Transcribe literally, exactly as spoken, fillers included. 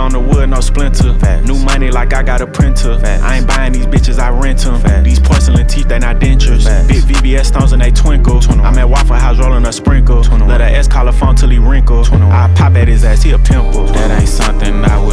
on the wood, no splinter. Facts. New money like I got a printer. Facts. I ain't buying these bitches, I rent them. Facts. These porcelain teeth, they not dentures. Facts. Big V V S stones and they twinkle. I'm at Waffle House rolling a sprinkle. Let a S call a phone till he wrinkle. I pop at his ass, he a pimple. That ain't something I would